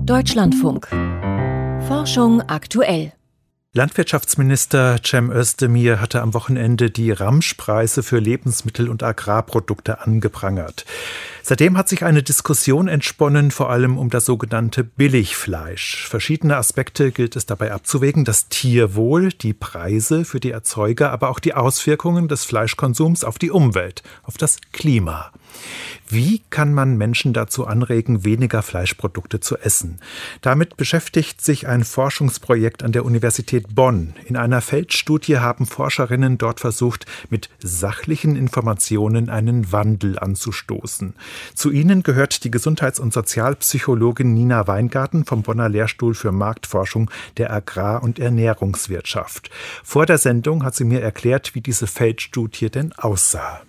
Deutschlandfunk. Forschung aktuell. Landwirtschaftsminister Cem Özdemir hatte am Wochenende die Ramschpreise für Lebensmittel und Agrarprodukte angeprangert. Seitdem hat sich eine Diskussion entsponnen, vor allem um das sogenannte Billigfleisch. Verschiedene Aspekte gilt es dabei abzuwägen: das Tierwohl, die Preise für die Erzeuger, aber auch die Auswirkungen des Fleischkonsums auf die Umwelt, auf das Klima. Wie kann man Menschen dazu anregen, weniger Fleischprodukte zu essen? Damit beschäftigt sich ein Forschungsprojekt an der Universität Bonn. In einer Feldstudie haben Forscherinnen dort versucht, mit sachlichen Informationen einen Wandel anzustoßen. Zu ihnen gehört die Gesundheits- und Sozialpsychologin Nina Weingarten vom Bonner Lehrstuhl für Marktforschung der Agrar- und Ernährungswirtschaft. Vor der Sendung hat sie mir erklärt, wie diese Feldstudie denn aussah.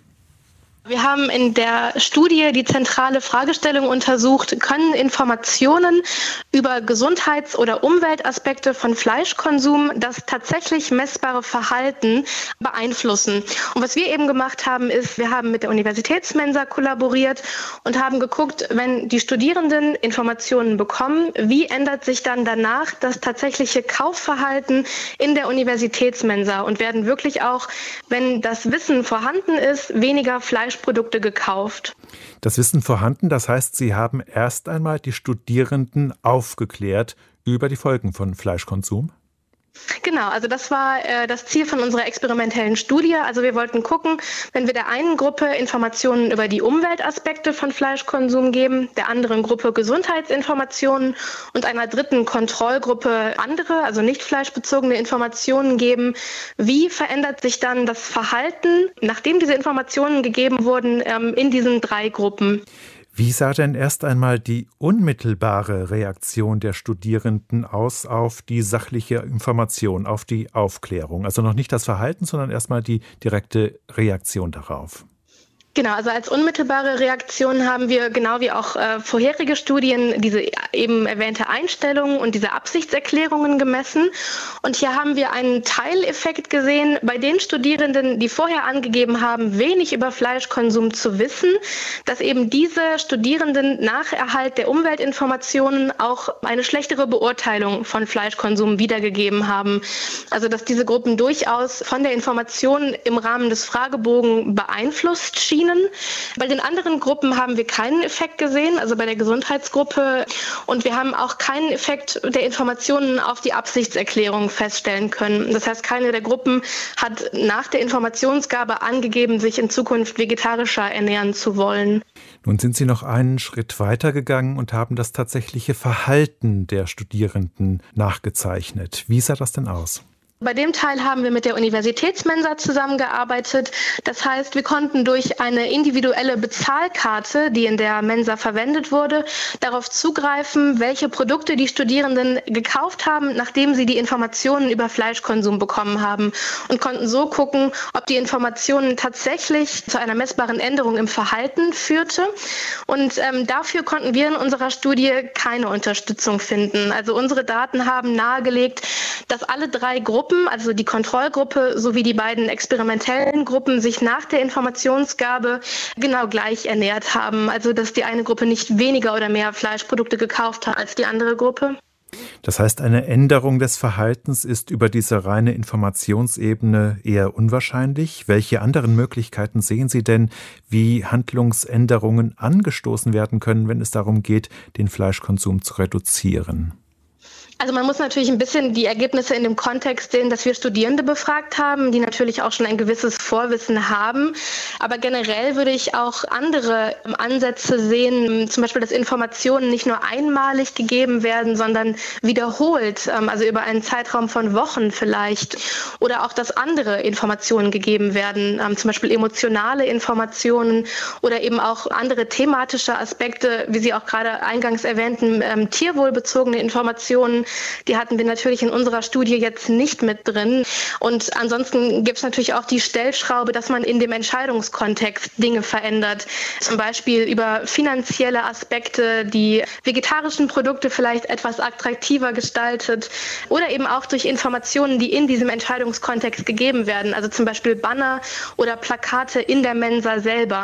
Wir haben in der Studie die zentrale Fragestellung untersucht: Können Informationen über Gesundheits- oder Umweltaspekte von Fleischkonsum das tatsächlich messbare Verhalten beeinflussen? Und was wir eben gemacht haben, ist, wir haben mit der Universitätsmensa kollaboriert und haben geguckt, wenn die Studierenden Informationen bekommen, wie ändert sich dann danach das tatsächliche Kaufverhalten in der Universitätsmensa, und werden wirklich auch, wenn das Wissen vorhanden ist, weniger Fleischprodukte gekauft. Das Wissen vorhanden, das heißt, Sie haben erst einmal die Studierenden aufgeklärt über die Folgen von Fleischkonsum? Genau, also das war das Ziel von unserer experimentellen Studie. Also wir wollten gucken, wenn wir der einen Gruppe Informationen über die Umweltaspekte von Fleischkonsum geben, der anderen Gruppe Gesundheitsinformationen und einer dritten Kontrollgruppe andere, also nicht fleischbezogene Informationen geben, wie verändert sich dann das Verhalten, nachdem diese Informationen gegeben wurden, in diesen drei Gruppen. Wie sah denn erst einmal die unmittelbare Reaktion der Studierenden aus auf die sachliche Information, auf die Aufklärung? Also noch nicht das Verhalten, sondern erstmal die direkte Reaktion darauf. Genau, also als unmittelbare Reaktion haben wir, genau wie auch vorherige Studien, diese eben erwähnte Einstellung und diese Absichtserklärungen gemessen. Und hier haben wir einen Teileffekt gesehen bei den Studierenden, die vorher angegeben haben, wenig über Fleischkonsum zu wissen, dass eben diese Studierenden nach Erhalt der Umweltinformationen auch eine schlechtere Beurteilung von Fleischkonsum wiedergegeben haben. Also dass diese Gruppen durchaus von der Information im Rahmen des Fragebogen beeinflusst schienen. Bei den anderen Gruppen haben wir keinen Effekt gesehen, also bei der Gesundheitsgruppe, und wir haben auch keinen Effekt der Informationen auf die Absichtserklärung feststellen können. Das heißt, keine der Gruppen hat nach der Informationsgabe angegeben, sich in Zukunft vegetarischer ernähren zu wollen. Nun sind Sie noch einen Schritt weiter gegangen und haben das tatsächliche Verhalten der Studierenden nachgezeichnet. Wie sah das denn aus? Bei dem Teil haben wir mit der Universitätsmensa zusammengearbeitet. Das heißt, wir konnten durch eine individuelle Bezahlkarte, die in der Mensa verwendet wurde, darauf zugreifen, welche Produkte die Studierenden gekauft haben, nachdem sie die Informationen über Fleischkonsum bekommen haben, und konnten so gucken, ob die Informationen tatsächlich zu einer messbaren Änderung im Verhalten führte. Und dafür konnten wir in unserer Studie keine Unterstützung finden. Also unsere Daten haben nahegelegt, dass alle drei Gruppen, also die Kontrollgruppe sowie die beiden experimentellen Gruppen, sich nach der Informationsgabe genau gleich ernährt haben. Also dass die eine Gruppe nicht weniger oder mehr Fleischprodukte gekauft hat als die andere Gruppe. Das heißt, eine Änderung des Verhaltens ist über diese reine Informationsebene eher unwahrscheinlich. Welche anderen Möglichkeiten sehen Sie denn, wie Handlungsänderungen angestoßen werden können, wenn es darum geht, den Fleischkonsum zu reduzieren? Also man muss natürlich ein bisschen die Ergebnisse in dem Kontext sehen, dass wir Studierende befragt haben, die natürlich auch schon ein gewisses Vorwissen haben. Aber generell würde ich auch andere Ansätze sehen, zum Beispiel, dass Informationen nicht nur einmalig gegeben werden, sondern wiederholt, also über einen Zeitraum von Wochen vielleicht. Oder auch, dass andere Informationen gegeben werden, zum Beispiel emotionale Informationen oder eben auch andere thematische Aspekte, wie Sie auch gerade eingangs erwähnten, tierwohlbezogene Informationen. Die hatten wir natürlich in unserer Studie jetzt nicht mit drin. Und ansonsten gibt es natürlich auch die Stellschraube, dass man in dem Entscheidungskontext Dinge verändert. Zum Beispiel über finanzielle Aspekte, die vegetarischen Produkte vielleicht etwas attraktiver gestaltet. Oder eben auch durch Informationen, die in diesem Entscheidungskontext gegeben werden. Also zum Beispiel Banner oder Plakate in der Mensa selber.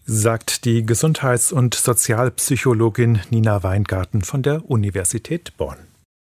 sagt die Gesundheits- und Sozialpsychologin Nina Weingarten von der Universität Bonn.